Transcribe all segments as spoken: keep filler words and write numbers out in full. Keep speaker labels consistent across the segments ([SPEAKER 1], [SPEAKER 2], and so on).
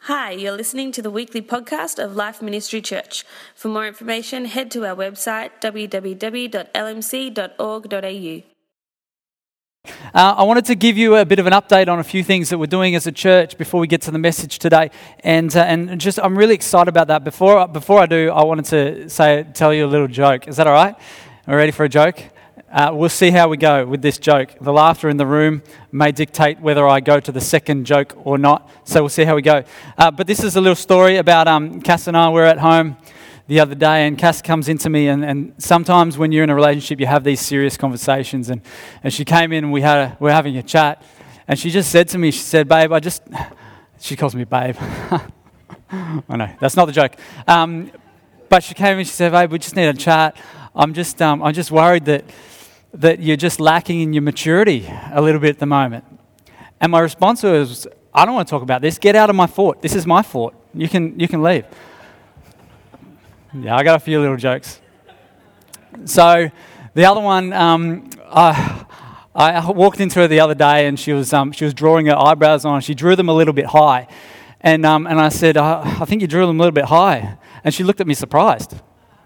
[SPEAKER 1] Hi, you're listening to the weekly podcast of Life Ministry Church. For more information, head to our website w w w dot l m c dot org dot a u.
[SPEAKER 2] Uh, I wanted to give you a bit of an update on a few things that we're doing as a church before we get to the message today, and uh, and just I'm really excited about that. Before before I do, I wanted to say tell you a little joke. Is that all right? Are you ready for a joke? Uh, we'll see how we go with this joke. The laughter in the room may dictate whether I go to the second joke or not, so we'll see how we go. Uh, but this is a little story about um, Cass and I. We're at home the other day, and Cass comes into me, and, and sometimes when you're in a relationship, you have these serious conversations, and, and she came in, and we had a, we we're having a chat, and she just said to me, she said, babe, I just, she calls me babe. I know, that's not the joke. Um, but she came in, she said, babe, we just need a chat. I'm just, um, I'm just worried that that you're just lacking in your maturity a little bit at the moment. And my response was, I don't want to talk about this. Get out of my fort. This is my fort. You can you can leave. Yeah, I got a few little jokes. So the other one, um, I, I walked into her the other day, and she was um, she was drawing her eyebrows on. She drew them a little bit high, and um, and I said, I, I think you drew them a little bit high. And she looked at me surprised.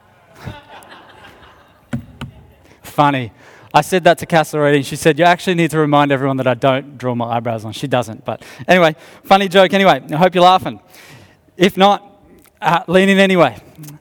[SPEAKER 2] Funny. I said that to Cass already, and she said, you actually need to remind everyone that I don't draw my eyebrows on. She doesn't, but anyway, funny joke anyway. I hope you're laughing. If not, uh, lean in anyway.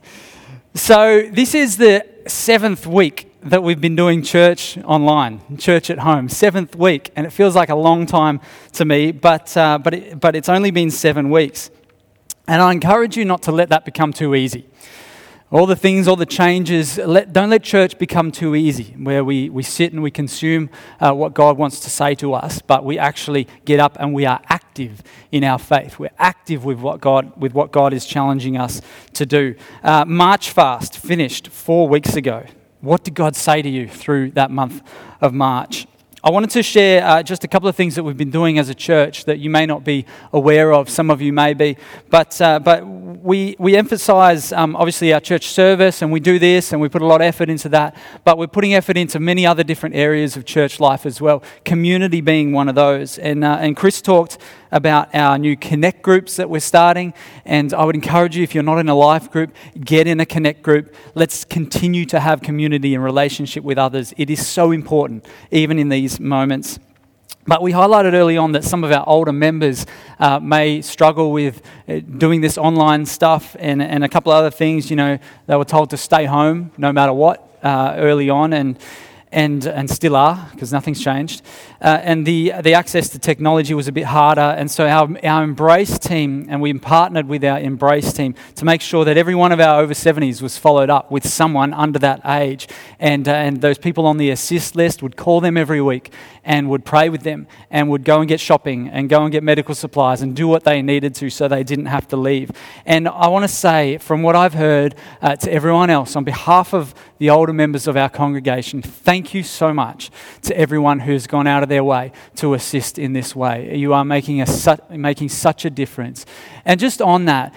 [SPEAKER 2] So this is the seventh week that we've been doing church online, church at home, seventh week, and it feels like a long time to me, but uh, but it, but it's only been seven weeks. And I encourage you not to let that become too easy. All the things, all the changes, let, don't let church become too easy, where we, we sit and we consume uh, what God wants to say to us, but we actually get up and we are active in our faith. We're active with what God with what God is challenging us to do. Uh, March fast finished four weeks ago. What did God say to you through that month of March? I wanted to share uh, just a couple of things that we've been doing as a church that you may not be aware of. Some of you may be, but uh, but we we emphasise um, obviously our church service, and we do this, and we put a lot of effort into that. But we're putting effort into many other different areas of church life as well. Community being one of those, and uh, and Chris talked about our new Connect groups that we're starting, and I would encourage you, if you're not in a life group, get in a Connect group. Let's continue to have community and relationship with others. It is so important, even in these moments. But we highlighted early on that some of our older members uh, may struggle with uh, doing this online stuff, and, and a couple of other things. You know, they were told to stay home no matter what uh, early on, and and and still are, because nothing's changed. Uh, and the the access to technology was a bit harder, and so our our Embrace team, and we partnered with our Embrace team to make sure that every one of our over seventies was followed up with someone under that age, and uh, and those people on the assist list would call them every week and would pray with them, and would go and get shopping and go and get medical supplies and do what they needed to so they didn't have to leave. And I want to say, from what I've heard uh, to everyone else, on behalf of the older members of our congregation, thank you so much to everyone who's gone out of their way to assist in this way. You are making a su- making such a difference. And just on that,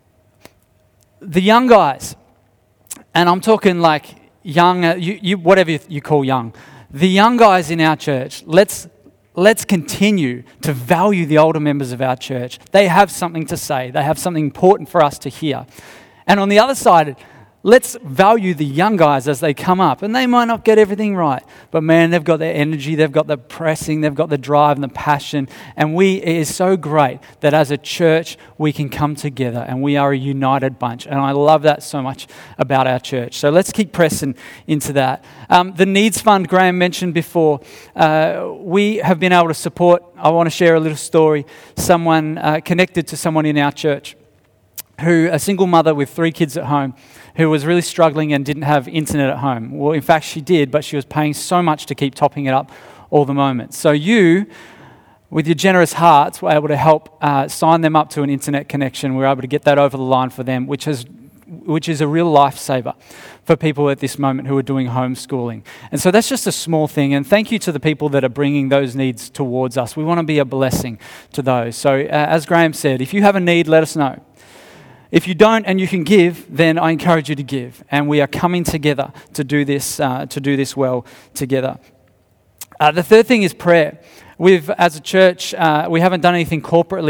[SPEAKER 2] the young guys, and I'm talking like young, uh, you, you whatever you call young, the young guys in our church, let's let's continue to value the older members of our church. They have something to say. They have something important for us to hear. And on the other side, let's value the young guys as they come up. And they might not get everything right, but man, they've got their energy, they've got the pressing, they've got the drive and the passion. And we it is so great that as a church, we can come together and we are a united bunch. And I love that so much about our church. So let's keep pressing into that. Um, the Needs Fund, Graham mentioned before, uh, we have been able to support, I want to share a little story, someone uh, connected to someone in our church, who a single mother with three kids at home, who was really struggling and didn't have internet at home. Well, in fact, she did, but she was paying so much to keep topping it up all the moment. So you, with your generous hearts, were able to help uh, sign them up to an internet connection. We were able to get that over the line for them, which is which is a real lifesaver for people at this moment who are doing homeschooling. And so that's just a small thing. And thank you to the people that are bringing those needs towards us. We want to be a blessing to those. So uh, as Graham said, if you have a need, let us know. If you don't and you can give, then I encourage you to give. And we are coming together to do this, uh, to do this well together. Uh, the third thing is prayer. We've, as a church, uh, we haven't done anything corporately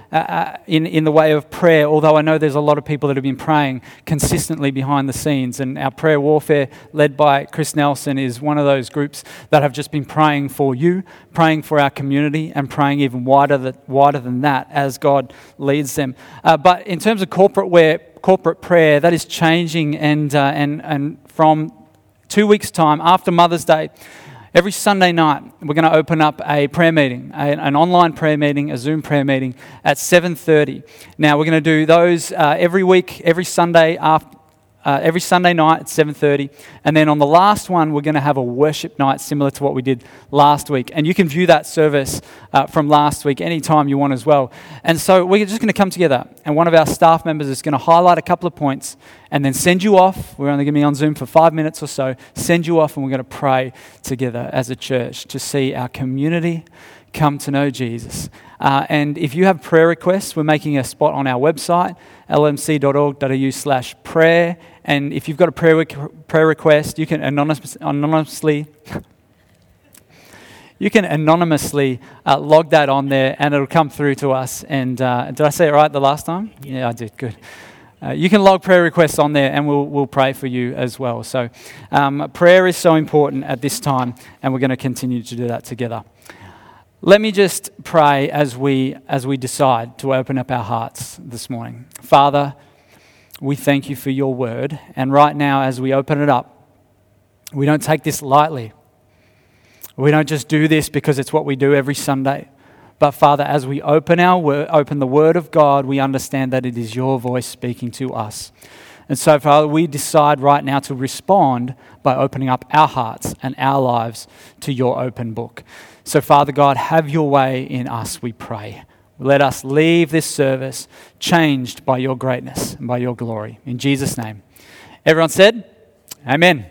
[SPEAKER 2] uh, in, in the way of prayer, although I know there's a lot of people that have been praying consistently behind the scenes. And our prayer warfare, led by Chris Nelson, is one of those groups that have just been praying for you, praying for our community, and praying even wider, that, wider than that as God leads them. Uh, but in terms of corporate, where, corporate prayer, that is changing, and, uh, and, and from two weeks' time, after Mother's Day, every Sunday night, we're going to open up a prayer meeting, a, an online prayer meeting, a Zoom prayer meeting at seven thirty. Now, we're going to do those uh, every week, every Sunday after. Uh, every Sunday night at seven thirty, and then on the last one we're going to have a worship night similar to what we did last week, and you can view that service uh, from last week anytime you want as well. And so we're just going to come together, and one of our staff members is going to highlight a couple of points and then send you off. We're only going to be on Zoom for five minutes or so, send you off, and we're going to pray together as a church to see our community come to know Jesus. Uh, and if you have prayer requests, we're making a spot on our website, l m c dot org dot a u slash prayer. And if you've got a prayer rec- prayer request, you can anonymous, anonymously you can anonymously uh, log that on there, and it'll come through to us. And uh, did I say it right the last time? Yeah, I did. Good. Uh, you can log prayer requests on there, and we'll we'll pray for you as well. So um, prayer is so important at this time, and we're going to continue to do that together. Let me just pray as we as we decide to open up our hearts this morning. Father, we thank you for your word, and right now as we open it up, we don't take this lightly. We don't just do this because it's what we do every Sunday. But Father, as we open our word, open the word of God, we understand that it is your voice speaking to us. And so, Father, we decide right now to respond by opening up our hearts and our lives to your open book. So, Father God, have your way in us, we pray. Let us leave this service changed by your greatness and by your glory. In Jesus' name. Everyone said, Amen.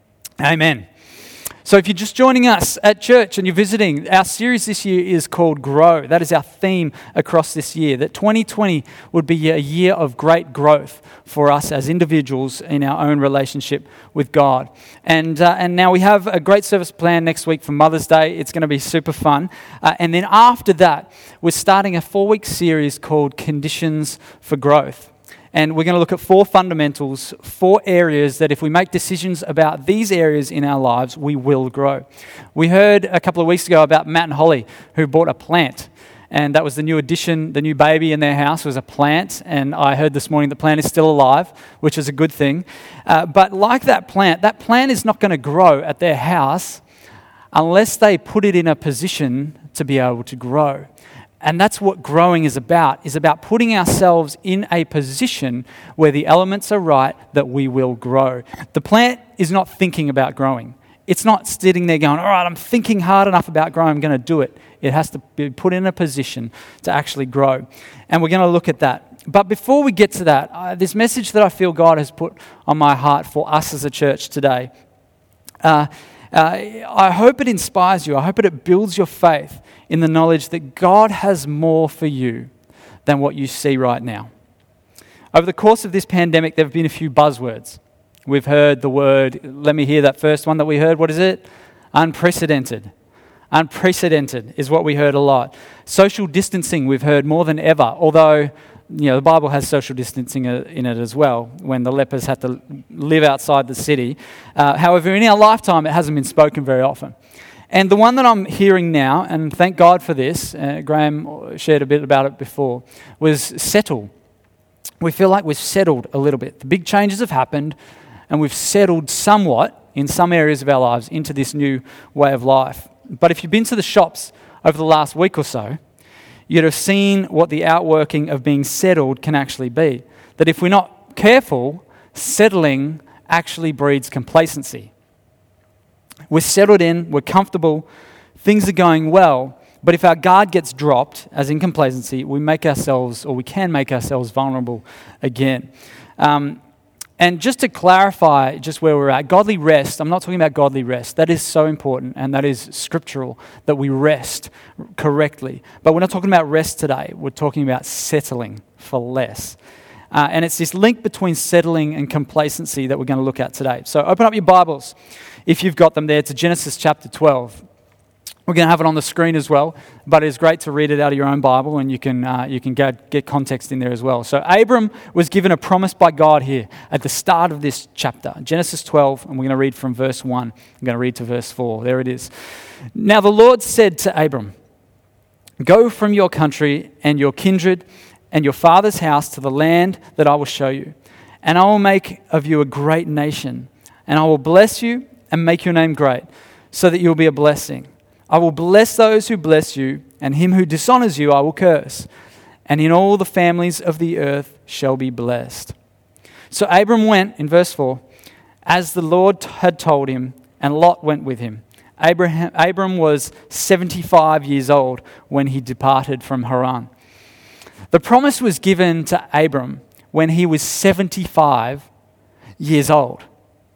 [SPEAKER 2] Amen. So if you're just joining us at church and you're visiting, our series this year is called Grow. That is our theme across this year, that twenty twenty would be a year of great growth for us as individuals in our own relationship with God. And uh, and now we have a great service planned next week for Mother's Day. It's going to be super fun. Uh, and then after that, we're starting a four-week series called Conditions for Growth. And we're going to look at four fundamentals, four areas that if we make decisions about these areas in our lives, we will grow. We heard a couple of weeks ago about Matt and Holly, who bought a plant. And that was the new addition, the new baby in their house was a plant. And I heard this morning the plant is still alive, which is a good thing. Uh, but like that plant, that plant is not going to grow at their house unless they put it in a position to be able to grow. And that's what growing is about, is about putting ourselves in a position where the elements are right that we will grow. The plant is not thinking about growing. It's not sitting there going, all right, I'm thinking hard enough about growing, I'm going to do it. It has to be put in a position to actually grow. And we're going to look at that. But before we get to that, uh, this message that I feel God has put on my heart for us as a church today, uh, uh, I hope it inspires you. I hope it builds your faith in the knowledge that God has more for you than what you see right now. Over the course of this pandemic, there have been a few buzzwords. We've heard the word, let me hear that first one that we heard. What is it? Unprecedented. Unprecedented is what we heard a lot. Social distancing we've heard more than ever, although you know the Bible has social distancing in it as well, when the lepers had to live outside the city. Uh, however, in our lifetime, it hasn't been spoken very often. And the one that I'm hearing now, and thank God for this, uh, Graham shared a bit about it before, was settle. We feel like we've settled a little bit. The big changes have happened, and we've settled somewhat in some areas of our lives into this new way of life. But if you've been to the shops over the last week or so, you'd have seen what the outworking of being settled can actually be. That if we're not careful, settling actually breeds complacency. We're settled in, we're comfortable, things are going well, but if our guard gets dropped, as in complacency, we make ourselves, or we can make ourselves vulnerable again. Um, and just to clarify just where we're at, godly rest, I'm not talking about godly rest. That is so important, and that is scriptural, that we rest correctly. But we're not talking about rest today. We're talking about settling for less. Uh, and it's this link between settling and complacency that we're going to look at today. So open up your Bibles, if you've got them there, to Genesis chapter twelve. We're going to have it on the screen as well, but it's great to read it out of your own Bible, and you can uh, you can get, get context in there as well. So Abram was given a promise by God here at the start of this chapter, Genesis twelve, and we're going to read from verse one. I'm going to read to verse four. There it is. Now the Lord said to Abram, "Go from your country and your kindred and your father's house to the land that I will show you, and I will make of you a great nation, and I will bless you and make your name great, so that you will be a blessing. I will bless those who bless you, and him who dishonors you I will curse. And in all the families of the earth shall be blessed." So Abram went, in verse four, as the Lord had told him, and Lot went with him. Abraham, Abram was seventy-five years old when he departed from Haran. The promise was given to Abram when he was seventy-five years old.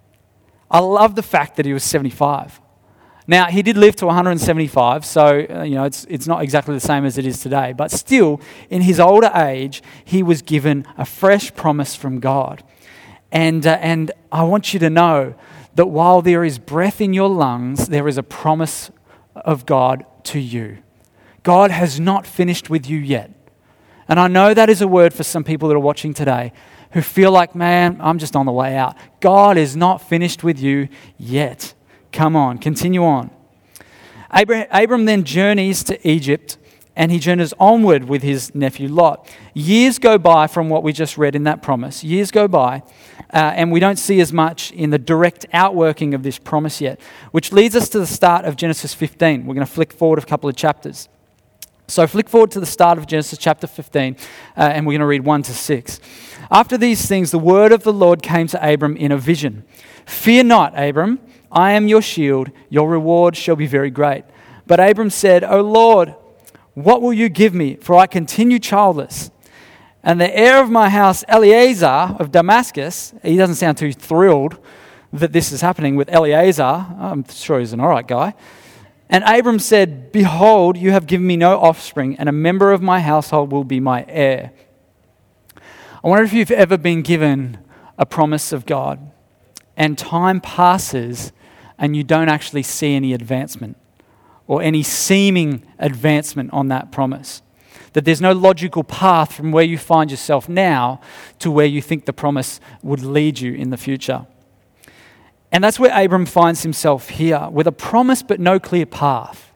[SPEAKER 2] I love the fact that he was seventy-five. Now, he did live to one hundred seventy-five, so uh, you know it's it's not exactly the same as it is today. But still, in his older age, he was given a fresh promise from God. And uh, and I want you to know that while there is breath in your lungs, there is a promise of God to you. God has not finished with you yet. And I know that is a word for some people that are watching today who feel like, man, I'm just on the way out. God is not finished with you yet. Come on, continue on. Abram, Abram then journeys to Egypt, and he journeys onward with his nephew Lot. Years go by from what we just read in that promise. Years go by, uh, and we don't see as much in the direct outworking of this promise yet, which leads us to the start of Genesis fifteen. We're going to flick forward a couple of chapters. So flick forward to the start of Genesis chapter fifteen, uh, and we're going to read one to six. After these things, the word of the Lord came to Abram in a vision. "Fear not, Abram. I am your shield, your reward shall be very great." But Abram said, "O Lord, what will you give me? For I continue childless. And the heir of my house, Eliezer of Damascus," he doesn't sound too thrilled that this is happening with Eliezer. I'm sure he's an all right guy. And Abram said, "Behold, you have given me no offspring, and a member of my household will be my heir." I wonder if you've ever been given a promise of God, and time passes, and you don't actually see any advancement or any seeming advancement on that promise. That there's no logical path from where you find yourself now to where you think the promise would lead you in the future. And that's where Abram finds himself here, with a promise but no clear path.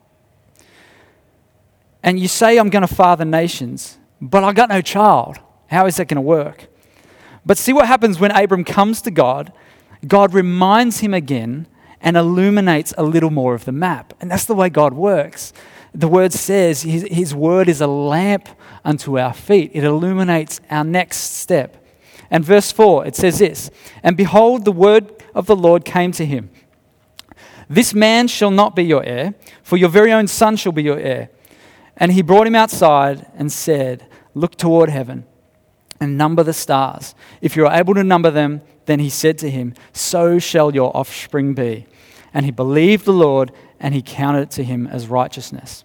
[SPEAKER 2] And you say, "I'm going to father nations, but I got no child. How is that going to work?" But see what happens when Abram comes to God. God reminds him again and illuminates a little more of the map. And that's the way God works. The word says his, his word is a lamp unto our feet. It illuminates our next step. And verse four, it says this, "And behold, the word of the Lord came to him. This man shall not be your heir, for your very own son shall be your heir. And he brought him outside and said, Look toward heaven and number the stars. If you are able to number them, then he said to him, So shall your offspring be. And he believed the Lord, and he counted it to him as righteousness."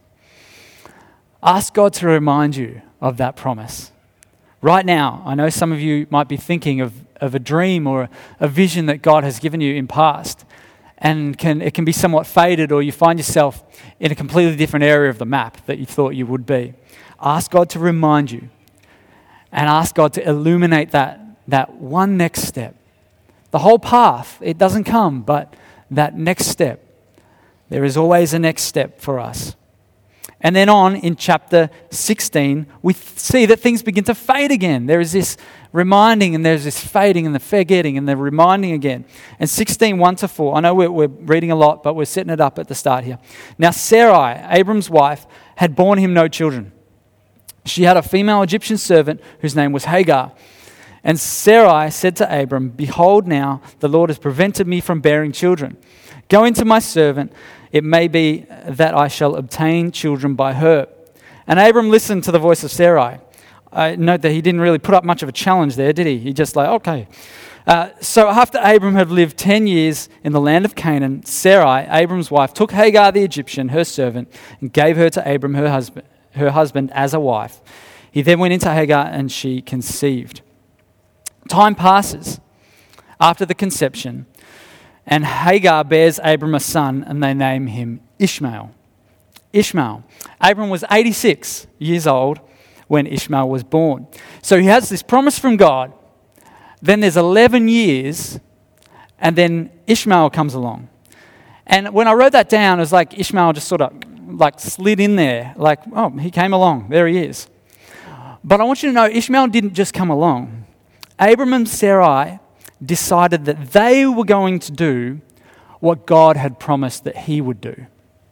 [SPEAKER 2] Ask God to remind you of that promise. Right now, I know some of you might be thinking of, of a dream or a vision that God has given you in past, and can it can be somewhat faded, or you find yourself in a completely different area of the map that you thought you would be. Ask God to remind you, and ask God to illuminate that, that one next step. The whole path, it doesn't come, but that next step. There is always a next step for us. And then on in chapter sixteen, we th- see that things begin to fade again. There is this reminding, and there's this fading, and the forgetting, and the reminding again. And sixteen, one to four, I know we're, we're reading a lot, but we're setting it up at the start here. Now Sarai, Abram's wife, had borne him no children. She had a female Egyptian servant whose name was Hagar. And Sarai said to Abram, Behold now, the Lord has prevented me from bearing children. Go into my servant. It may be that I shall obtain children by her. And Abram listened to the voice of Sarai. I note that he didn't really put up much of a challenge there, did he? He just like, okay. Uh, so after Abram had lived ten years in the land of Canaan, Sarai, Abram's wife, took Hagar the Egyptian, her servant, and gave her to Abram, her husband, her husband as a wife. He then went into Hagar, and she conceived. Time passes after the conception, and Hagar bears Abram a son, and they name him Ishmael. Ishmael. Abram was eighty-six years old when Ishmael was born. So he has this promise from God. Then there's eleven years, and then Ishmael comes along. And when I wrote that down, it was like Ishmael just sort of like slid in there. Like, oh, he came along. There he is. But I want you to know, Ishmael didn't just come along. Abram and Sarai decided that they were going to do what God had promised that he would do.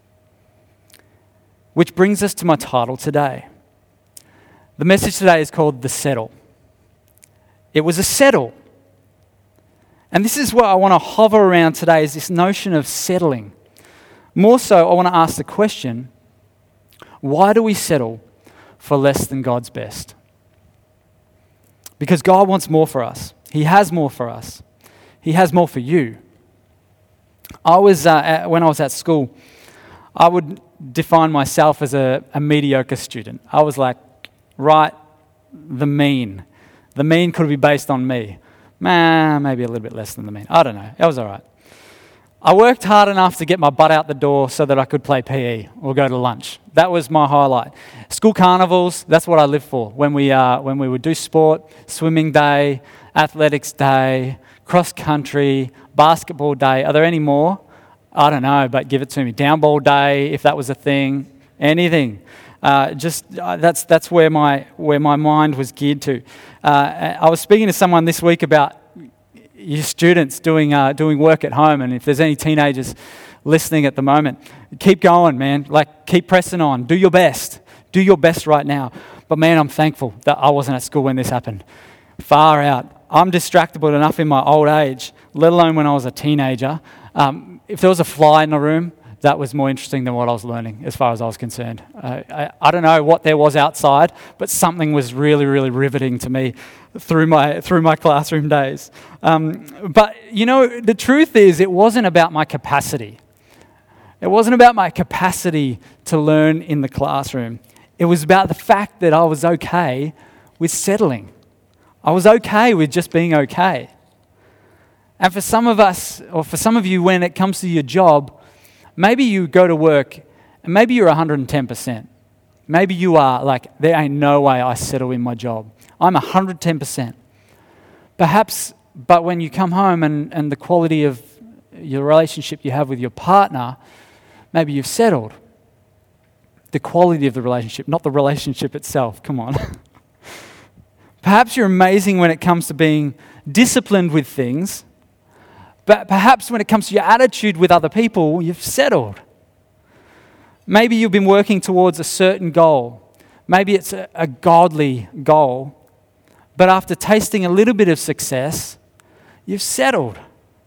[SPEAKER 2] Which brings us to my title today. The message today is called The Settle. It was a settle. And this is what I want to hover around today, is this notion of settling. More so, I want to ask the question, why do we settle for less than God's best? Because God wants more for us. He has more for us. He has more for you. I was, uh, at, when I was at school, I would define myself as a, a mediocre student. I was like, right, the mean. The mean could be based on me. Man, maybe a little bit less than the mean. I don't know. It was all right. I worked hard enough to get my butt out the door so that I could play P E or go to lunch. That was my highlight. School carnivals, that's what I lived for. When we uh, when we would do sport, swimming day, athletics day, cross country, basketball day. Are there any more? I don't know, but give it to me. Downball day, if that was a thing. Anything. Uh, just uh, that's that's where my where my mind was geared to. Uh, I was speaking to someone this week about your students doing uh, doing work at home, and if there's any teenagers listening at the moment, keep going, man. Like, keep pressing on. Do your best. Do your best right now. But man, I'm thankful that I wasn't at school when this happened. Far out. I'm distractible enough in my old age, let alone when I was a teenager. Um, if there was a fly in the room, that was more interesting than what I was learning, as far as I was concerned. Uh, I, I don't know what there was outside, but something was really, really riveting to me through my through my classroom days. Um, but, you know, the truth is, it wasn't about my capacity. It wasn't about my capacity to learn in the classroom. It was about the fact that I was okay with settling. I was okay with just being okay. And for some of us, or for some of you, when it comes to your job, maybe you go to work and maybe you're one hundred ten percent. Maybe you are like, there ain't no way I settle in my job. I'm one hundred ten percent. Perhaps, but when you come home and, and the quality of your relationship you have with your partner, maybe you've settled. The quality of the relationship, not the relationship itself. Come on. Perhaps you're amazing when it comes to being disciplined with things, but perhaps when it comes to your attitude with other people, you've settled. Maybe you've been working towards a certain goal. Maybe it's a, a godly goal, but after tasting a little bit of success, you've settled.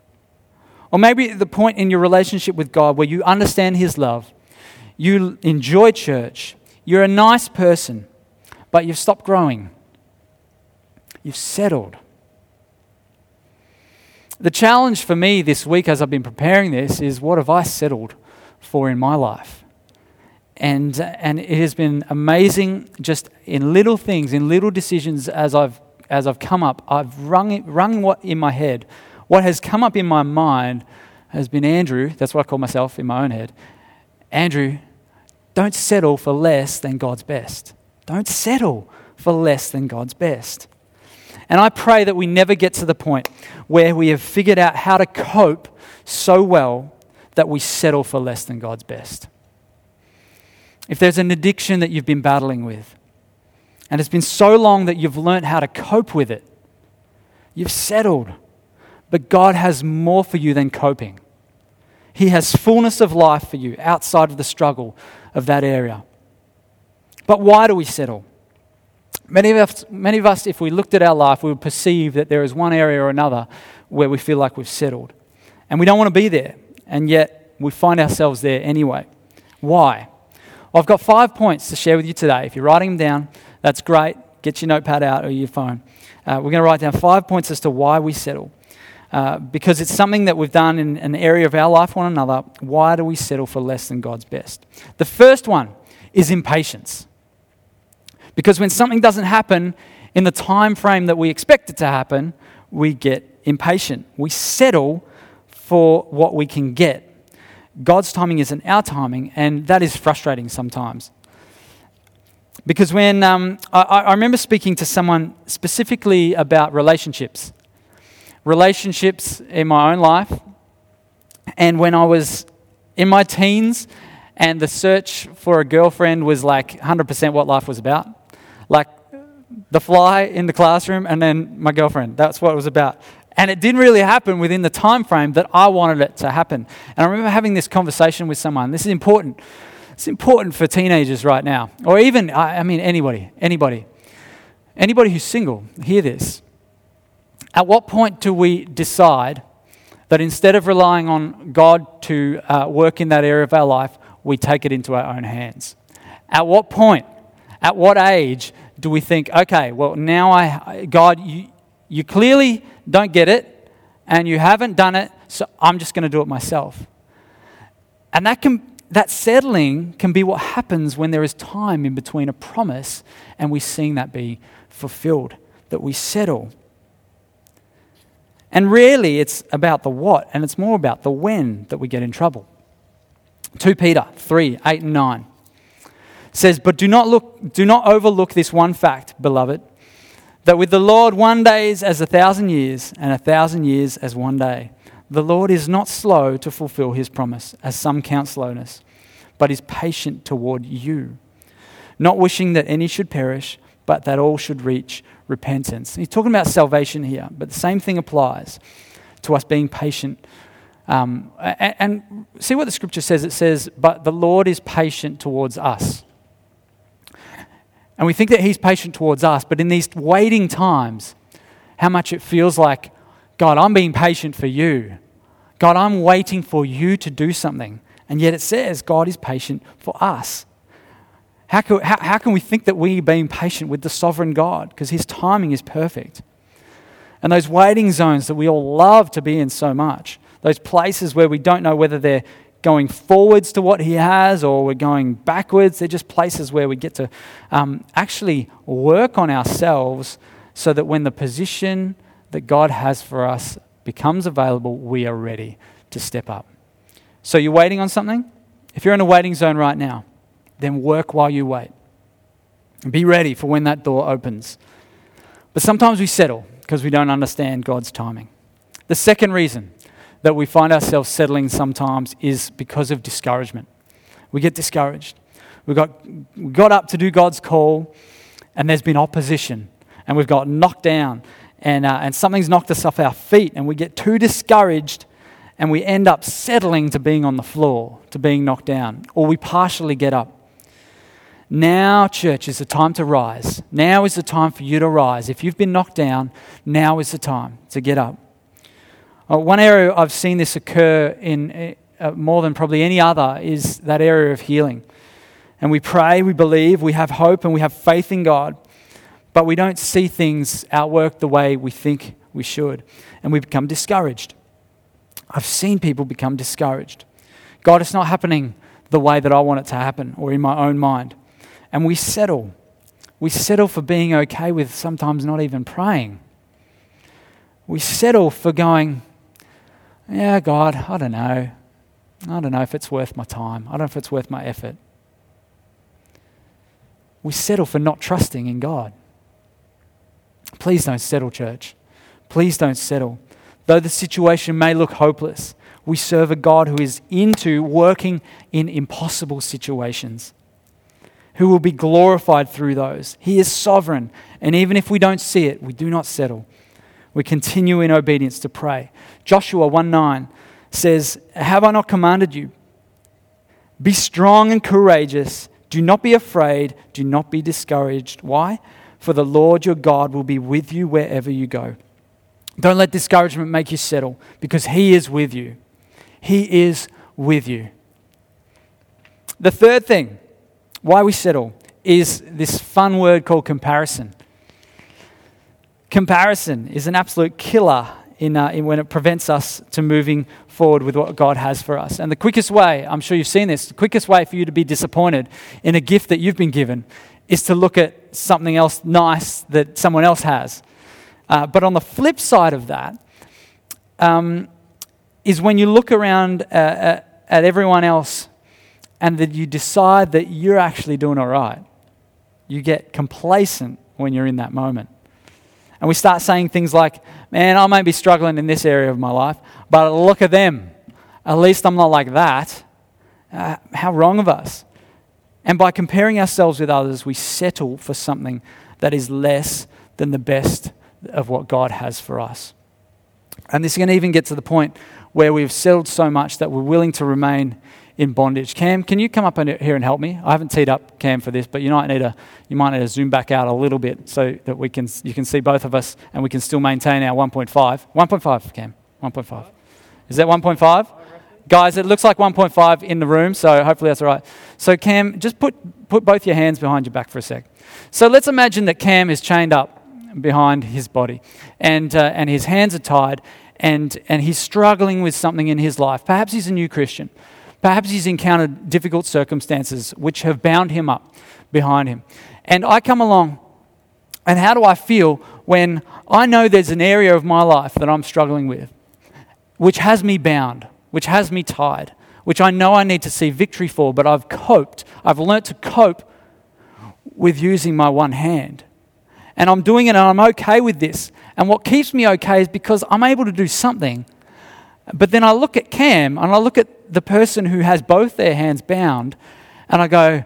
[SPEAKER 2] Or maybe at the point in your relationship with God where you understand His love, you enjoy church, you're a nice person, but you've stopped growing. You've settled. The challenge for me this week as I've been preparing this is, what have I settled for in my life? And and it has been amazing, just in little things, in little decisions as I've as I've come up, I've rung it, rung what in my head. What has come up in my mind has been, Andrew, that's what I call myself in my own head, Andrew, don't settle for less than God's best. Don't settle for less than God's best. And I pray that we never get to the point where we have figured out how to cope so well that we settle for less than God's best. If there's an addiction that you've been battling with, and it's been so long that you've learned how to cope with it, you've settled. But God has more for you than coping. He has fullness of life for you outside of the struggle of that area. But why do we settle? Many of us, many of us, if we looked at our life, we would perceive that there is one area or another where we feel like we've settled. And we don't want to be there, and yet we find ourselves there anyway. Why? I've got five points to share with you today. If you're writing them down, that's great. Get your notepad out or your phone. Uh, we're going to write down five points as to why we settle. Uh, because it's something that we've done in an area of our life, one another. Why do we settle for less than God's best? The first one is impatience. Because when something doesn't happen in the time frame that we expect it to happen, we get impatient. We settle for what we can get. God's timing isn't our timing, and that is frustrating sometimes. Because when um, I, I remember speaking to someone specifically about relationships, relationships in my own life, and when I was in my teens, and the search for a girlfriend was like one hundred percent what life was about, like the fly in the classroom, and then my girlfriend. That's what it was about. And it didn't really happen within the time frame that I wanted it to happen. And I remember having this conversation with someone. This is important. It's important for teenagers right now, or even, I mean, anybody, anybody. Anybody who's single, hear this. At what point do we decide that instead of relying on God to uh, work in that area of our life, we take it into our own hands? At what point, at what age do we think, okay, well, now I, God, you, you clearly don't get it, and you haven't done it, so I'm just going to do it myself. And that can, that settling can be what happens when there is time in between a promise and we seeing that be fulfilled, that we settle. And rarely it's about the what, and it's more about the when that we get in trouble. Second Peter three, eight and nine says, "But do not look, do not overlook this one fact, beloved, that with the Lord one day is as a thousand years, and a thousand years as one day. The Lord is not slow to fulfill his promise, as some count slowness, but is patient toward you, not wishing that any should perish, but that all should reach repentance." He's talking about salvation here, but the same thing applies to us being patient. Um, and, and see what the scripture says. It says, but the Lord is patient towards us. And we think that he's patient towards us, but in these waiting times, how much it feels like, God, I'm being patient for you. God, I'm waiting for you to do something. And yet it says God is patient for us. How can, how, how can we think that we're being patient with the sovereign God? Because his timing is perfect. And those waiting zones that we all love to be in so much, those places where we don't know whether they're going forwards to what he has or we're going backwards, they're just places where we get to um, actually work on ourselves so that when the position that God has for us becomes available, we are ready to step up. So you're waiting on something? If you're in a waiting zone right now, then work while you wait. Be ready for when that door opens. But sometimes we settle because we don't understand God's timing. The second reason that we find ourselves settling sometimes is because of discouragement. We get discouraged. We got we got up to do God's call, and there's been opposition, and we've got knocked down, and uh, and something's knocked us off our feet, and we get too discouraged, and we end up settling to being on the floor, to being knocked down, or we partially get up. Now, church, is the time to rise. Now is the time for you to rise. If you've been knocked down, now is the time to get up. Uh, one area I've seen this occur in uh, more than probably any other is that area of healing. And we pray, we believe, we have hope and we have faith in God, but we don't see things outwork the way we think we should. And we become discouraged. I've seen people become discouraged. God, it's not happening the way that I want it to happen or in my own mind. And we settle. We settle for being okay with sometimes not even praying. We settle for going, yeah, God, I don't know. I don't know if it's worth my time. I don't know if it's worth my effort. We settle for not trusting in God. Please don't settle, church. Please don't settle. Though the situation may look hopeless, we serve a God who is into working in impossible situations, who will be glorified through those. He is sovereign, and even if we don't see it, we do not settle. We continue in obedience to pray. Joshua one nine says, "Have I not commanded you? Be strong and courageous. Do not be afraid. Do not be discouraged." Why? For the Lord your God will be with you wherever you go. Don't let discouragement make you settle, because he is with you. He is with you. The third thing, why we settle, is this fun word called comparison. Comparison is an absolute killer in, uh, in when it prevents us to moving forward with what God has for us. And the quickest way, I'm sure you've seen this, the quickest way for you to be disappointed in a gift that you've been given is to look at something else nice that someone else has. Uh, but on the flip side of that um, is when you look around uh, uh, at everyone else and that you decide that you're actually doing all right. You get complacent when you're in that moment. And we start saying things like, man, I may be struggling in this area of my life, but look at them. At least I'm not like that. Uh, how wrong of us. And by comparing ourselves with others, we settle for something that is less than the best of what God has for us. And this is going to even get to the point where we've settled so much that we're willing to remain in bondage. Cam, can you come up in here and help me? I haven't teed up Cam for this, but you might need to you might need to zoom back out a little bit so that we can you can see both of us and we can still maintain our one point five. one point five, Cam. one point five. Is that one point five? Guys, it looks like one point five in the room, so hopefully that's all right. So Cam, just put put both your hands behind your back for a sec. So let's imagine that Cam is chained up behind his body and uh, and his hands are tied and and he's struggling with something in his life. Perhaps he's a new Christian. Perhaps he's encountered difficult circumstances which have bound him up behind him. And I come along, and how do I feel when I know there's an area of my life that I'm struggling with, which has me bound, which has me tied, which I know I need to see victory for, but I've coped, I've learnt to cope with using my one hand. And I'm doing it and I'm okay with this. And what keeps me okay is because I'm able to do something. But then I look at Cam and I look at the person who has both their hands bound and I go,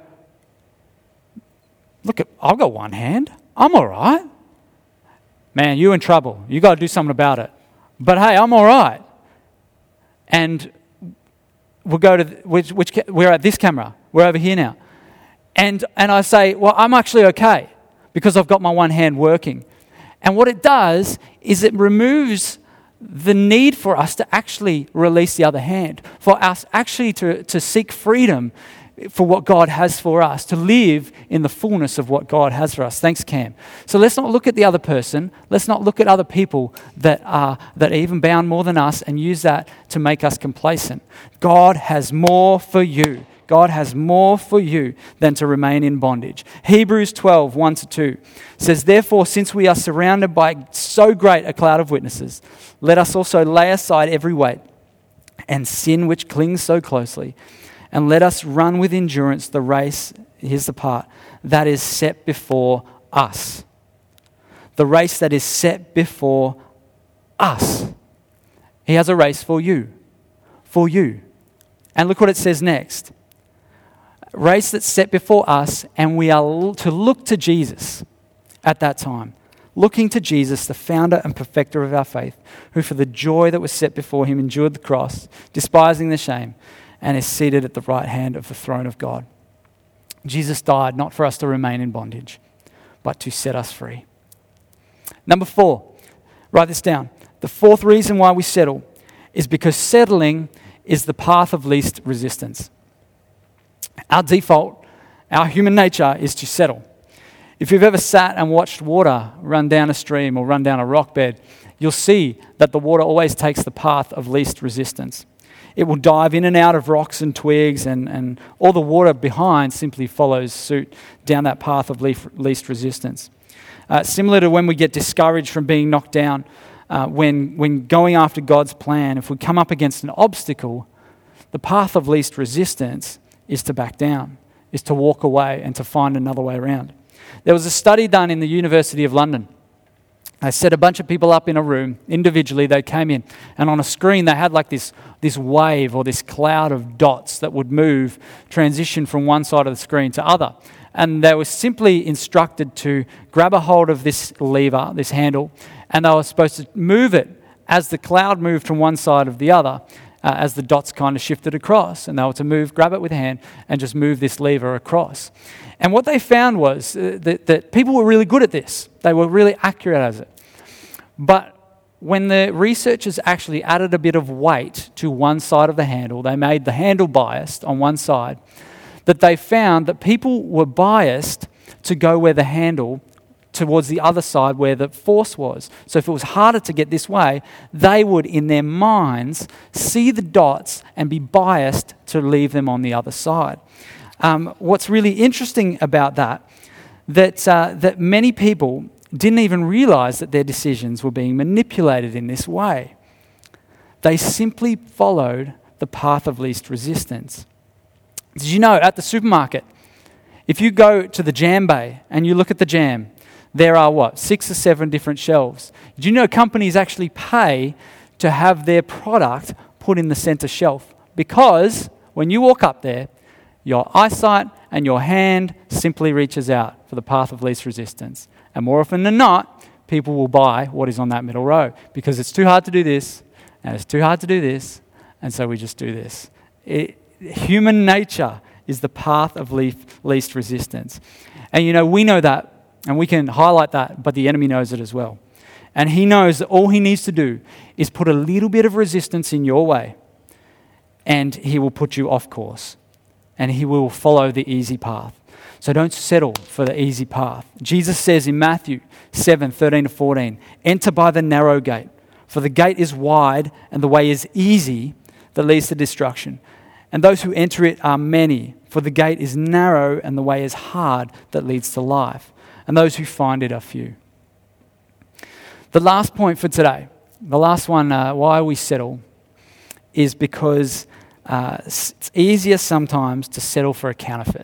[SPEAKER 2] look, at, I've got one hand. I'm all right. Man, you're in trouble. You got to do something about it. But hey, I'm all right. And we'll go to, which, which we're at this camera. We're over here now. And and I say, well, I'm actually okay because I've got my one hand working. And what it does is it removes the need for us to actually release the other hand, for us actually to, to seek freedom for what God has for us, to live in the fullness of what God has for us. Thanks, Cam. So let's not look at the other person. Let's not look at other people that are that are even bound more than us and use that to make us complacent. God has more for you. God has more for you than to remain in bondage. Hebrews twelve, one to two says, therefore, since we are surrounded by so great a cloud of witnesses, let us also lay aside every weight and sin which clings so closely, and let us run with endurance the race, here's the part, that is set before us. The race that is set before us. He has a race for you. For you. And look what it says next. Race that's set before us, and we are to look to Jesus at that time. Looking to Jesus, the founder and perfecter of our faith, who for the joy that was set before him endured the cross, despising the shame, and is seated at the right hand of the throne of God. Jesus died not for us to remain in bondage, but to set us free. Number four, write this down. The fourth reason why we settle is because settling is the path of least resistance. Our default, our human nature is to settle. If you've ever sat and watched water run down a stream or run down a rock bed, you'll see that the water always takes the path of least resistance. It will dive in and out of rocks and twigs, and, and all the water behind simply follows suit down that path of least resistance. Uh, similar to when we get discouraged from being knocked down, uh, when, when going after God's plan, if we come up against an obstacle, the path of least resistance is to back down, is to walk away and to find another way around. There was a study done in the University of London. They set a bunch of people up in a room, individually they came in, and on a screen they had like this, this wave or this cloud of dots that would move, transition from one side of the screen to other. And they were simply instructed to grab a hold of this lever, this handle, and they were supposed to move it as the cloud moved from one side of the other, uh, as the dots kind of shifted across. And they were to move, grab it with a hand, and just move this lever across. And what they found was uh, that, that people were really good at this. They were really accurate at it. But when the researchers actually added a bit of weight to one side of the handle, they made the handle biased on one side, that they found that people were biased to go where the handle, towards the other side where the force was. So if it was harder to get this way, they would, in their minds, see the dots and be biased to leave them on the other side. Um, what's really interesting about that, that uh, that many people didn't even realize that their decisions were being manipulated in this way. They simply followed the path of least resistance. Did you know at the supermarket, if you go to the jam bay and you look at the jam, there are what, six or seven different shelves. Did you know companies actually pay to have their product put in the center shelf? Because when you walk up there, your eyesight and your hand simply reaches out for the path of least resistance. And more often than not, people will buy what is on that middle row because it's too hard to do this, and it's too hard to do this, and so we just do this. It, human nature is the path of least, least resistance. And you know, we know that, and we can highlight that, but the enemy knows it as well. And he knows that all he needs to do is put a little bit of resistance in your way, and he will put you off course, and he will follow the easy path. So don't settle for the easy path. Jesus says in Matthew seven, thirteen to fourteen, enter by the narrow gate, for the gate is wide and the way is easy that leads to destruction. And those who enter it are many, for the gate is narrow and the way is hard that leads to life. And those who find it are few. The last point for today, the last one, uh, why we settle, is because uh, it's easier sometimes to settle for a counterfeit.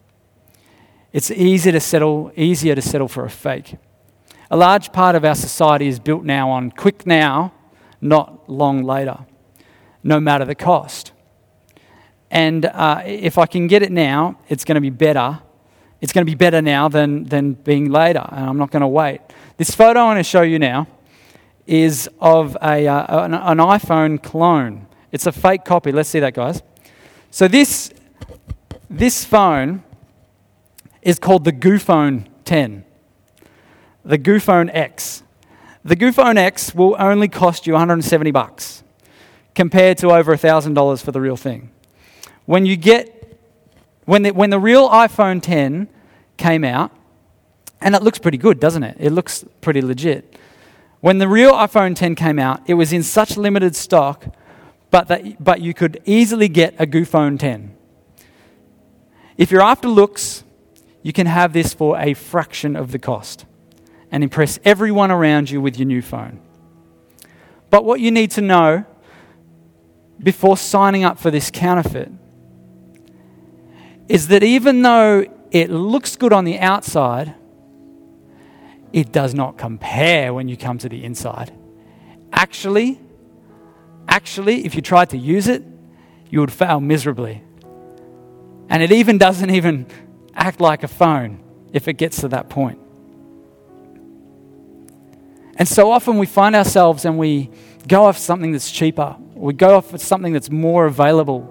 [SPEAKER 2] It's easier to settle, easier to settle for a fake. A large part of our society is built now on quick now, not long later, no matter the cost. And uh, if I can get it now, it's going to be better. It's going to be better now than, than being later, and I'm not going to wait. This photo I want to show you now is of a uh, an, an iPhone clone. It's a fake copy. Let's see that, guys. So this, this phone is called the GooPhone ten. The GooPhone X. The GooPhone X will only cost you one hundred seventy bucks compared to over one thousand dollars for the real thing. When you get, when the, when the real iPhone ten came out, and it looks pretty good, doesn't it? It looks pretty legit. When the real iPhone ten came out, it was in such limited stock, but that, but you could easily get a GooPhone ten. If you're after looks, you can have this for a fraction of the cost and impress everyone around you with your new phone. But what you need to know before signing up for this counterfeit is that even though it looks good on the outside, it does not compare when you come to the inside. Actually, actually, if you tried to use it, you would fail miserably. And it even doesn't even act like a phone if it gets to that point. And so often we find ourselves and we go off something that's cheaper. We go off for something that's more available.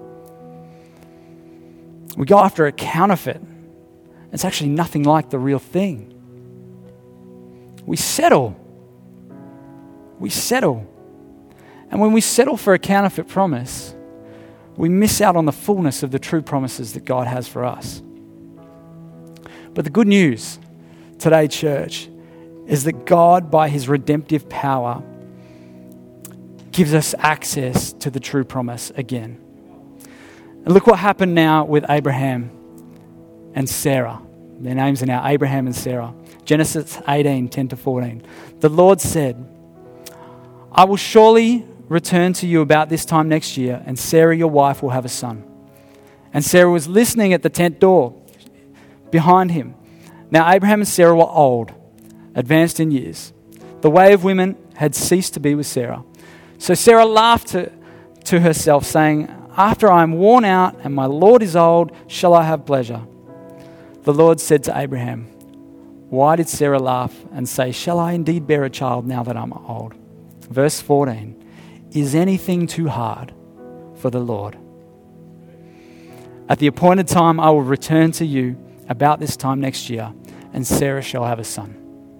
[SPEAKER 2] We go after a counterfeit. It's actually nothing like the real thing. We settle. We settle. And when we settle for a counterfeit promise, we miss out on the fullness of the true promises that God has for us. But the good news today, church, is that God, by his redemptive power, gives us access to the true promise again. And look what happened now with Abraham and Sarah. Their names are now Abraham and Sarah. Genesis eighteen, ten to fourteen. The Lord said, I will surely return to you about this time next year, and Sarah, your wife, will have a son. And Sarah was listening at the tent door behind him. Now Abraham and Sarah were old, advanced in years. The way of women had ceased to be with Sarah. So Sarah laughed to, to herself, saying, after I am worn out and my Lord is old, shall I have pleasure? The Lord said to Abraham, why did Sarah laugh and say, shall I indeed bear a child now that I'm old? Verse fourteen, is anything too hard for the Lord? At the appointed time, I will return to you about this time next year, and Sarah shall have a son.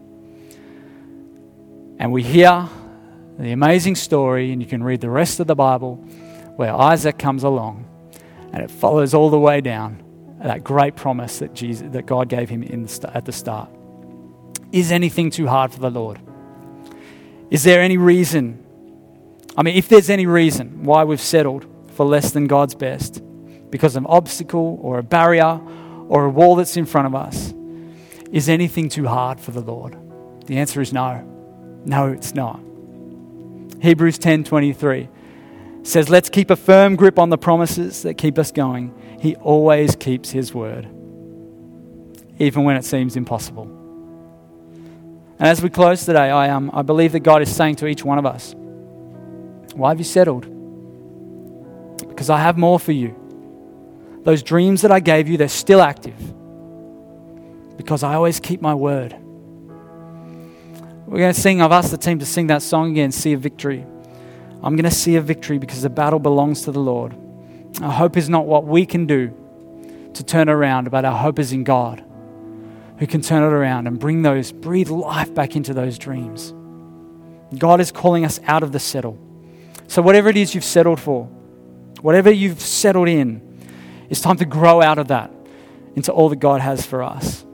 [SPEAKER 2] And we hear the amazing story, and you can read the rest of the Bible, where Isaac comes along, and it follows all the way down that great promise that Jesus, that God gave him in the, at the start. Is anything too hard for the Lord? Is there any reason? I mean, if there's any reason why we've settled for less than God's best, because of an obstacle or a barrier or a wall that's in front of us, is anything too hard for the Lord? The answer is no. No, it's not. Hebrews ten twenty-three says, let's keep a firm grip on the promises that keep us going. He always keeps his word, even when it seems impossible. And as we close today, I, um, I believe that God is saying to each one of us, why have you settled? Because I have more for you. Those dreams that I gave you, they're still active. Because I always keep my word. We're going to sing, I've asked the team to sing that song again, See a Victory. I'm going to see a victory because the battle belongs to the Lord. Our hope is not what we can do to turn around, but our hope is in God, who can turn it around and bring those, breathe life back into those dreams. God is calling us out of the settle. So whatever it is you've settled for, whatever you've settled in, it's time to grow out of that into all that God has for us.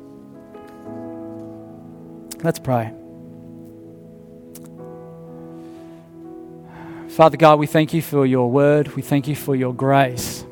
[SPEAKER 2] Let's pray. Father God, we thank you for your word. We thank you for your grace.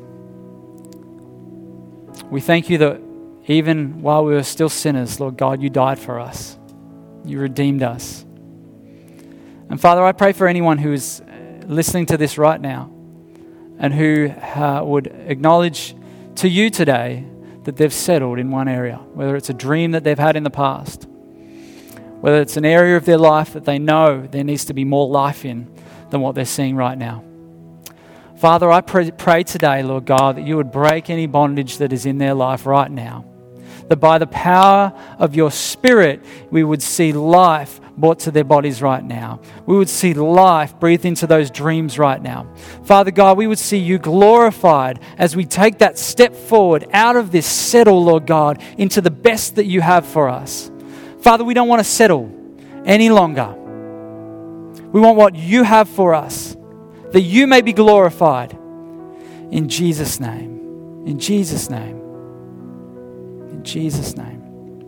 [SPEAKER 2] We thank you that even while we were still sinners, Lord God, you died for us. You redeemed us. And Father, I pray for anyone who is listening to this right now and who uh, would acknowledge to you today that they've settled in one area, whether it's a dream that they've had in the past, whether it's an area of their life that they know there needs to be more life in than what they're seeing right now. Father, I pray, pray today, Lord God, that you would break any bondage that is in their life right now. That by the power of your Spirit, we would see life brought to their bodies right now. We would see life breathed into those dreams right now. Father God, we would see you glorified as we take that step forward out of this settle, Lord God, into the best that you have for us. Father, we don't want to settle any longer. We want what you have for us, that you may be glorified. In Jesus' name. In Jesus' name. In Jesus' name.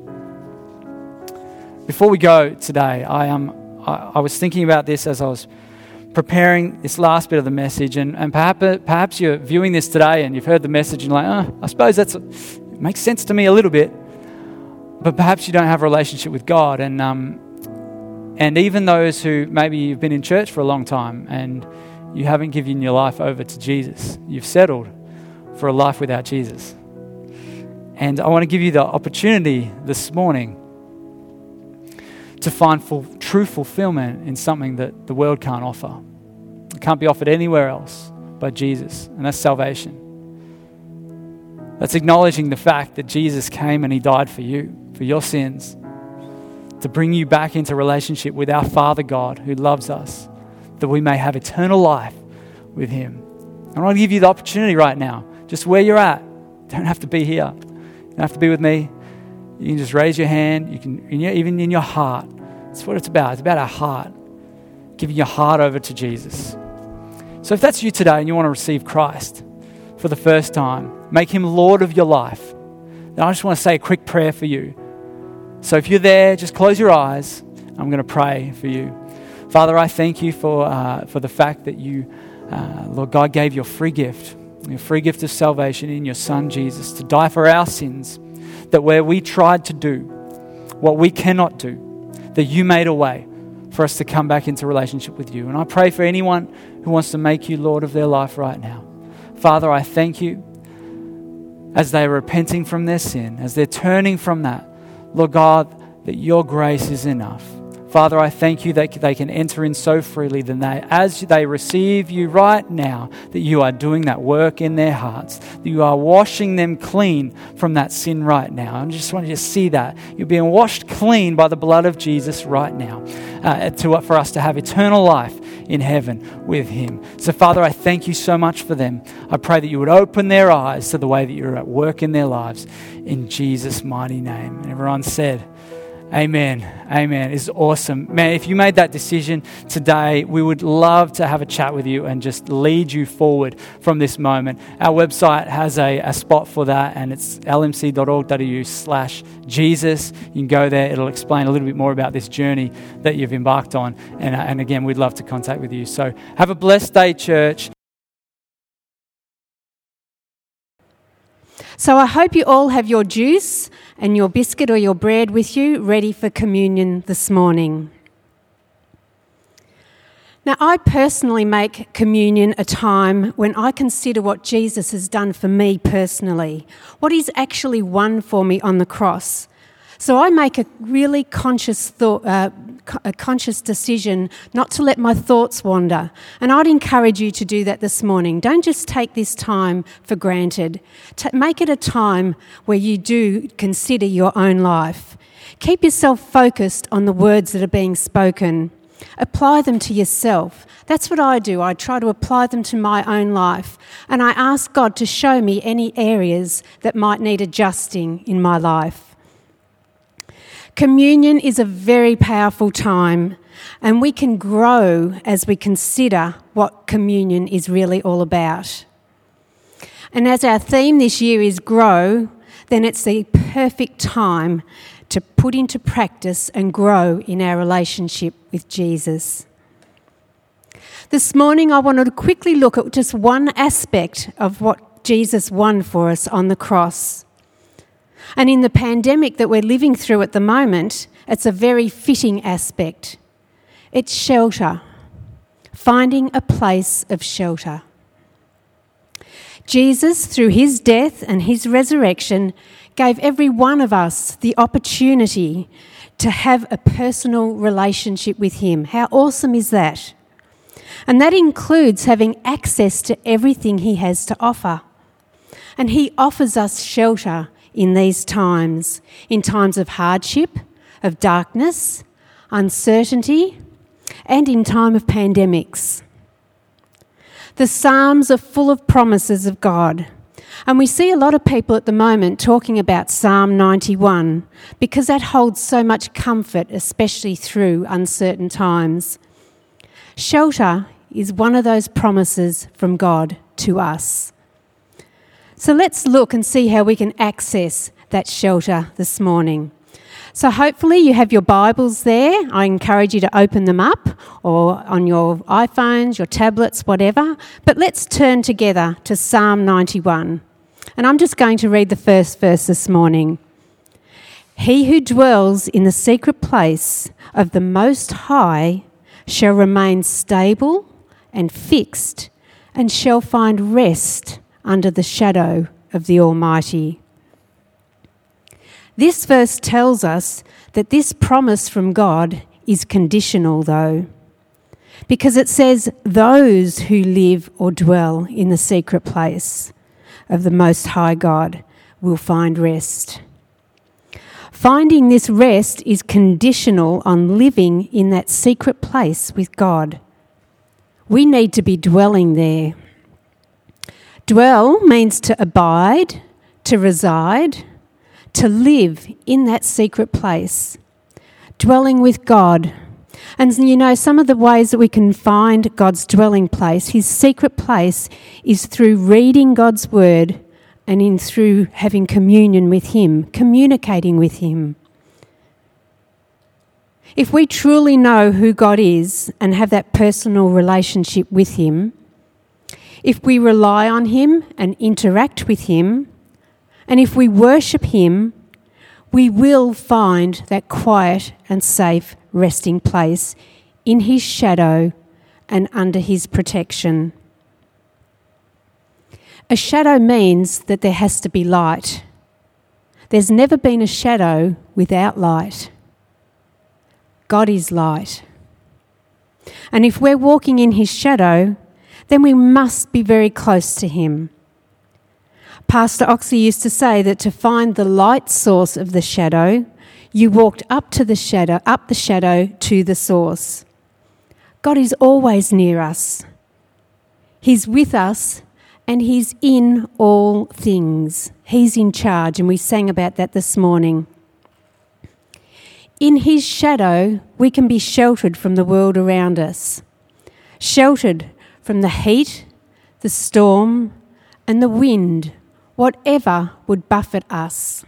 [SPEAKER 2] Before we go today, I um I, I was thinking about this as I was preparing this last bit of the message, and, and perhaps perhaps you're viewing this today and you've heard the message and you're like, oh, I suppose that's it makes sense to me a little bit, but perhaps you don't have a relationship with God, and um. And even those who maybe you've been in church for a long time and you haven't given your life over to Jesus. You've settled for a life without Jesus. And I want to give you the opportunity this morning to find full, true fulfillment in something that the world can't offer. It can't be offered anywhere else but Jesus, and that's salvation. That's acknowledging the fact that Jesus came and he died for you, for your sins, to bring you back into relationship with our Father God who loves us, that we may have eternal life with him. I want to give you the opportunity right now, just where you're at. You don't have to be here. You don't have to be with me. You can just raise your hand. You can, in your, even in your heart. That's what it's about. It's about our heart. Giving your heart over to Jesus. So if that's you today and you want to receive Christ for the first time, make him Lord of your life, then I just want to say a quick prayer for you. So if you're there, just close your eyes. I'm going to pray for you. Father, I thank you for uh, for the fact that you, uh, Lord God, gave your free gift, your free gift of salvation in your Son, Jesus, to die for our sins, that where we tried to do what we cannot do, that you made a way for us to come back into relationship with you. And I pray for anyone who wants to make you Lord of their life right now. Father, I thank you as they're repenting from their sin, as they're turning from that, Lord God, that your grace is enough. Father, I thank you that they can enter in so freely that they, as they receive you right now, that you are doing that work in their hearts, that you are washing them clean from that sin right now. I just want you to see that. You're being washed clean by the blood of Jesus right now uh, to, for us to have eternal life in heaven with him. So Father, I thank you so much for them. I pray that you would open their eyes to the way that you're at work in their lives in Jesus' mighty name. And everyone said, amen. Amen. It's awesome. Man, if you made that decision today, we would love to have a chat with you and just lead you forward from this moment. Our website has a, a spot for that, and it's lmc.org.au slash Jesus. You can go there. It'll explain a little bit more about this journey that you've embarked on. And, uh, and again, we'd love to contact with you. So have a blessed day, church.
[SPEAKER 3] So I hope you all have your juice and your biscuit or your bread with you, ready for communion this morning. Now, I personally make communion a time when I consider what Jesus has done for me personally, what he's actually won for me on the cross. So I make a really conscious thought, uh, a conscious decision not to let my thoughts wander. And I'd encourage you to do that this morning. Don't just take this time for granted. Ta- make it a time where you do consider your own life. Keep yourself focused on the words that are being spoken. Apply them to yourself. That's what I do. I try to apply them to my own life. And I ask God to show me any areas that might need adjusting in my life. Communion is a very powerful time, and we can grow as we consider what communion is really all about. And as our theme this year is grow, then it's the perfect time to put into practice and grow in our relationship with Jesus. This morning I wanted to quickly look at just one aspect of what Jesus won for us on the cross. And in the pandemic that we're living through at the moment, it's a very fitting aspect. It's shelter, finding a place of shelter. Jesus, through his death and his resurrection, gave every one of us the opportunity to have a personal relationship with him. How awesome is that? And that includes having access to everything he has to offer. And he offers us shelter in these times, in times of hardship, of darkness, uncertainty, and in time of pandemics. The Psalms are full of promises of God. And we see a lot of people at the moment talking about Psalm ninety-one because that holds so much comfort, especially through uncertain times. Shelter is one of those promises from God to us. So let's look and see how we can access that shelter this morning. So hopefully you have your Bibles there. I encourage you to open them up, or on your iPhones, your tablets, whatever. But let's turn together to Psalm ninety-one. And I'm just going to read the first verse this morning. He who dwells in the secret place of the Most High shall remain stable and fixed, and shall find rest under the shadow of the Almighty. This verse tells us that this promise from God is conditional, though, because it says, those who live or dwell in the secret place of the Most High God will find rest. Finding this rest is conditional on living in that secret place with God. We need to be dwelling there. Dwell means to abide, to reside, to live in that secret place, dwelling with God. And you know, some of the ways that we can find God's dwelling place, his secret place, is through reading God's word and in through having communion with him, communicating with him. If we truly know who God is and have that personal relationship with him, if we rely on him and interact with him, and if we worship him, we will find that quiet and safe resting place in his shadow and under his protection. A shadow means that there has to be light. There's never been a shadow without light. God is light. And if we're walking in his shadow, then we must be very close to him. Pastor Oxley used to say that to find the light source of the shadow, you walked up to the shadow, up the shadow to the source. God is always near us. He's with us and he's in all things. He's in charge, and we sang about that this morning. In his shadow, we can be sheltered from the world around us, sheltered from the heat, the storm, and the wind, whatever would buffet us.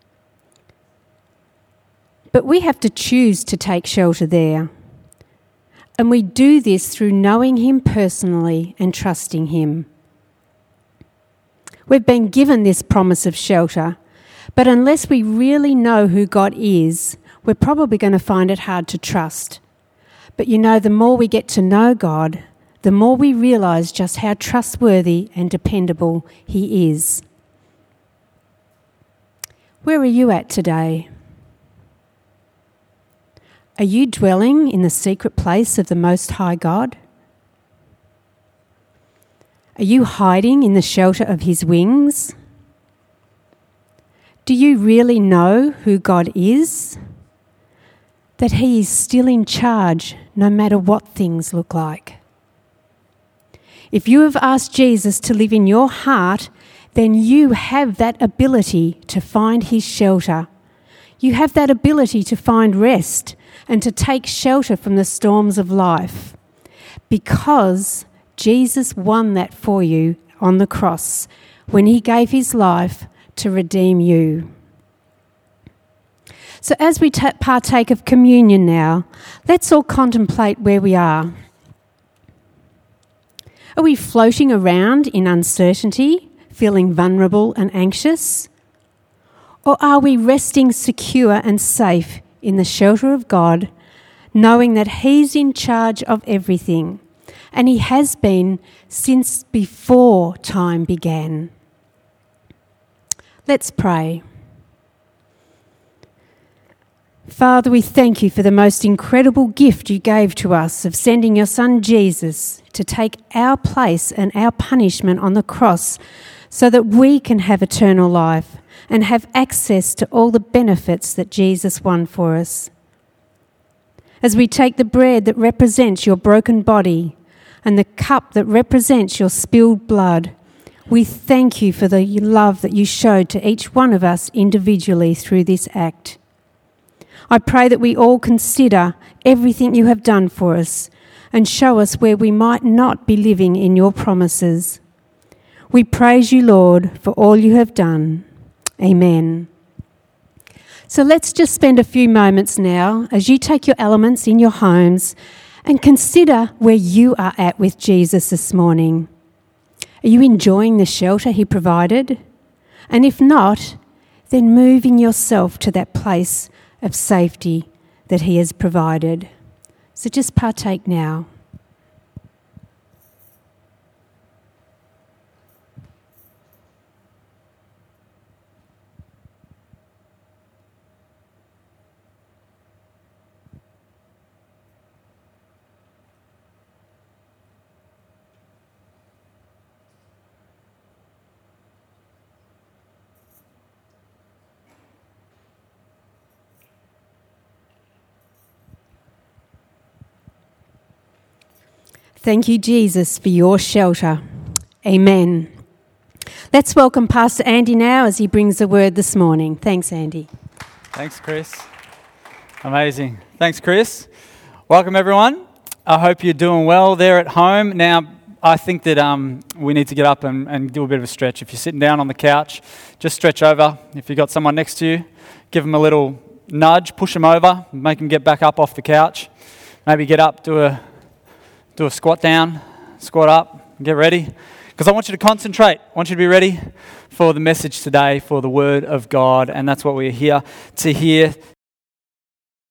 [SPEAKER 3] But we have to choose to take shelter there. And we do this through knowing him personally and trusting him. We've been given this promise of shelter, but unless we really know who God is, we're probably going to find it hard to trust. But you know, the more we get to know God, the more we realise just how trustworthy and dependable He is. Where are you at today? Are you dwelling in the secret place of the Most High God? Are you hiding in the shelter of His wings? Do you really know who God is? That He is still in charge no matter what things look like. If you have asked Jesus to live in your heart, then you have that ability to find His shelter. You have that ability to find rest and to take shelter from the storms of life, because Jesus won that for you on the cross when He gave His life to redeem you. So as we t- partake of communion now, let's all contemplate where we are. Are we floating around in uncertainty, feeling vulnerable and anxious? Or are we resting secure and safe in the shelter of God, knowing that He's in charge of everything, and He has been since before time began? Let's pray. Father, we thank You for the most incredible gift You gave to us of sending Your Son Jesus to take our place and our punishment on the cross so that we can have eternal life and have access to all the benefits that Jesus won for us. As we take the bread that represents Your broken body and the cup that represents Your spilled blood, we thank You for the love that You showed to each one of us individually through this act. I pray that we all consider everything You have done for us and show us where we might not be living in Your promises. We praise You, Lord, for all You have done. Amen. So let's just spend a few moments now as you take your elements in your homes and consider where you are at with Jesus this morning. Are you enjoying the shelter He provided? And if not, then moving yourself to that place of safety that He has provided. So just partake now. Thank You, Jesus, for Your shelter. Amen. Let's welcome Pastor Andy now as he brings the word this morning. Thanks, Andy.
[SPEAKER 2] Thanks, Chris. Amazing. Thanks, Chris. Welcome, everyone. I hope you're doing well there at home. Now, I think that um, we need to get up and, and do a bit of a stretch. If you're sitting down on the couch, just stretch over. If you've got someone next to you, give them a little nudge, push them over, make them get back up off the couch. Maybe get up, do a do a squat down, squat up, get ready. Because I want you to concentrate. I want you to be ready for the message today, for the Word of God. And that's what we're here to hear